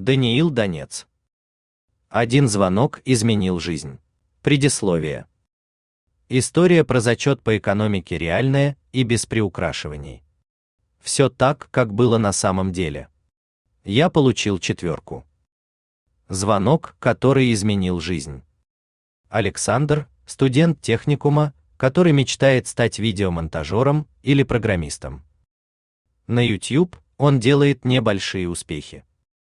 Даниил Донец. Один звонок изменил жизнь. Предисловие. История про зачет по экономике реальная и без приукрашиваний. Все так, как было на самом деле. Я получил 4. Звонок, который изменил жизнь. Александр, студент техникума, который мечтает стать видеомонтажером или программистом. На YouTube он делает небольшие успехи.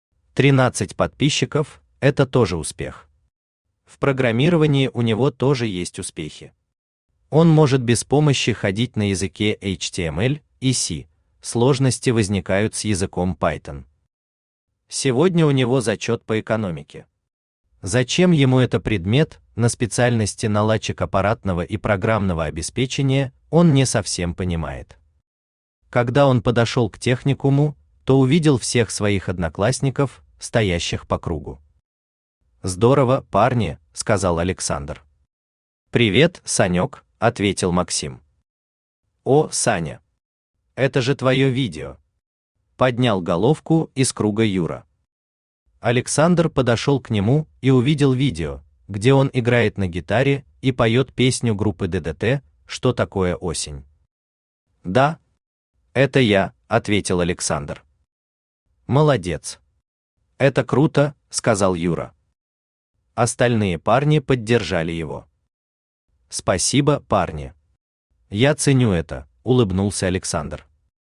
13 подписчиков – это тоже успех. В программировании у него тоже есть успехи. Он может без помощи ходить на языке HTML и C, сложности возникают с языком Python. Сегодня у него зачет по экономике. Зачем ему это предмет на специальности наладчик аппаратного и программного обеспечения, он не совсем понимает. Когда он подошел к техникуму, то увидел всех своих одноклассников, стоящих по кругу. «Здорово, парни», — сказал Александр. «Привет, Санек», — ответил Максим. «О, Саня, это же твое видео», — поднял головку из круга Юра. Александр подошел к нему и увидел видео, где он играет на гитаре и поет песню группы ДДТ «Что такое осень?». «Да, это я», — ответил Александр. «Молодец. Это круто», — сказал Юра. Остальные парни поддержали его. «Спасибо, парни. Я ценю это», — улыбнулся Александр.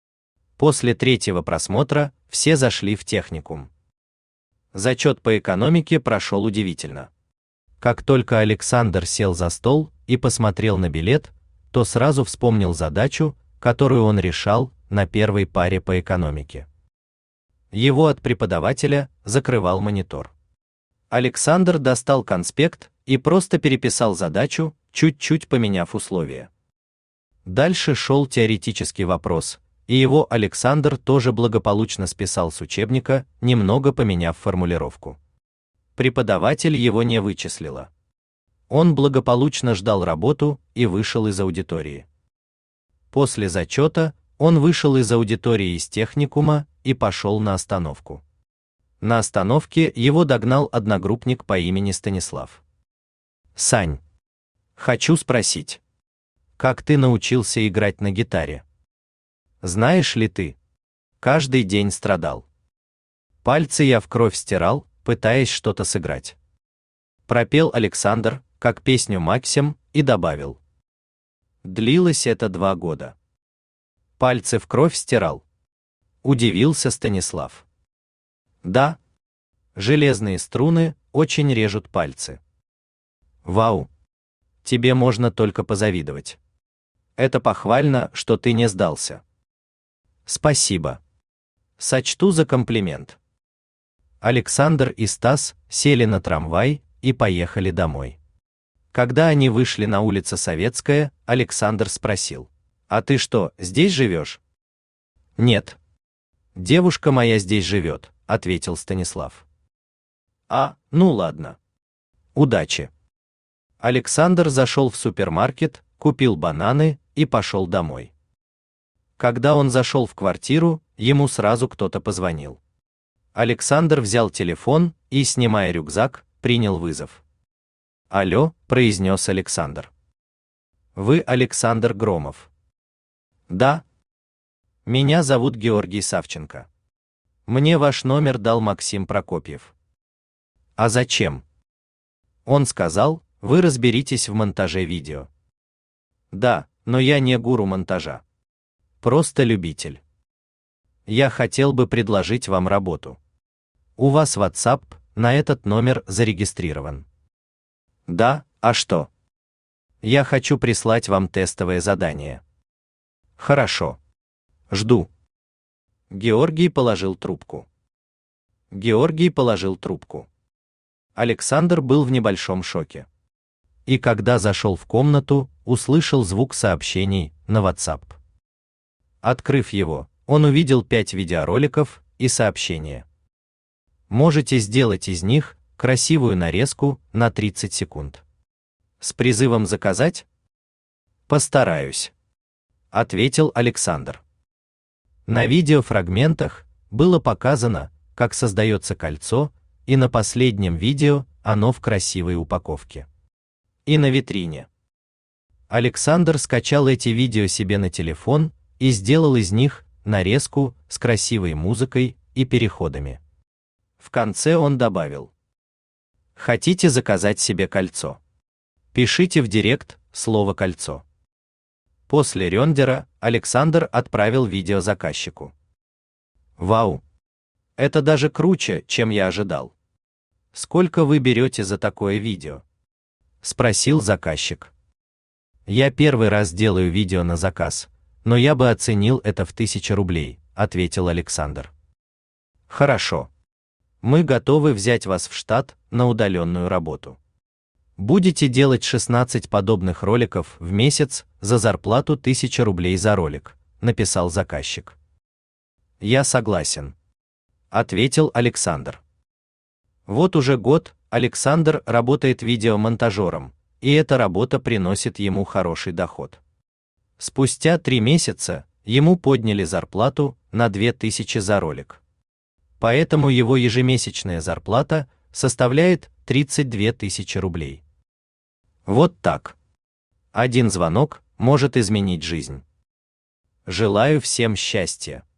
После 3-го просмотра все зашли в техникум. Зачет по экономике прошел удивительно. Как только Александр сел за стол и посмотрел на билет, то сразу вспомнил задачу, которую он решал на первой паре по экономике. Его от преподавателя закрывал монитор. Александр достал конспект и просто переписал задачу, чуть-чуть поменяв условия. Дальше шел теоретический вопрос, и его Александр тоже благополучно списал с учебника, немного поменяв формулировку. Преподаватель его не вычислила. Он благополучно ждал работу и вышел из аудитории. После зачета он вышел из аудитории из техникума и пошел на остановку. На остановке его догнал одногруппник по имени Станислав. «Сань, хочу спросить, как ты научился играть на гитаре? Знаешь ли ты, каждый день страдал. Пальцы я в кровь стирал, пытаясь что-то сыграть». Пропел Александр, как песню Максим, и добавил. Длилось это 2 года. Пальцы в кровь стирал? Удивился Станислав. Да. Железные струны очень режут пальцы. Вау. Тебе можно только позавидовать. Это похвально, что ты не сдался. Спасибо. Сочту за комплимент. Александр и Стас сели на трамвай и поехали домой. Когда они вышли на улицу Советская, Александр спросил: «А ты что, здесь живешь?» «Нет. Девушка моя здесь живет», — ответил Станислав. «А, ну ладно. Удачи». Александр зашел в супермаркет, купил бананы и пошел домой. Когда он зашел в квартиру, ему сразу кто-то позвонил. Александр взял телефон и, снимая рюкзак, принял вызов. «Алло», — произнес Александр. «Вы Александр Громов?» «Да. Меня зовут Георгий Савченко. Мне ваш номер дал Максим Прокопьев». «А зачем?» «Он сказал, вы разберитесь в монтаже видео». «Да, но я не гуру монтажа. Просто любитель. Я хотел бы предложить вам работу. У вас WhatsApp на этот номер зарегистрирован». «Да, а что?» «Я хочу прислать вам тестовое задание». «Хорошо. Жду». Георгий положил трубку. Александр был в небольшом шоке. И когда зашел в комнату, услышал звук сообщений на WhatsApp. Открыв его, он увидел 5 видеороликов и сообщения. Можете сделать из них красивую нарезку на 30 секунд. С призывом заказать? Постараюсь, ответил Александр. На видеофрагментах было показано, как создается кольцо, и на последнем видео оно в красивой упаковке. И на витрине. Александр скачал эти видео себе на телефон и сделал из них нарезку с красивой музыкой и переходами. В конце он добавил: «Хотите заказать себе кольцо? Пишите в директ слово «кольцо». После рендера Александр отправил видео заказчику. Вау! Это даже круче, чем я ожидал. Сколько вы берете за такое видео? Спросил заказчик. Я первый раз делаю видео на заказ, но я бы оценил это в 1000 рублей, ответил Александр. Хорошо. Мы готовы взять вас в штат на удаленную работу. Будете делать 16 подобных роликов в месяц за зарплату 1000 рублей за ролик, написал заказчик. Я согласен, ответил Александр. Вот уже год Александр работает видеомонтажером, и эта работа приносит ему хороший доход. Спустя 3 месяца ему подняли зарплату на 2000 за ролик. Поэтому его ежемесячная зарплата составляет 32 тысячи рублей. Вот так. Один звонок может изменить жизнь. Желаю всем счастья.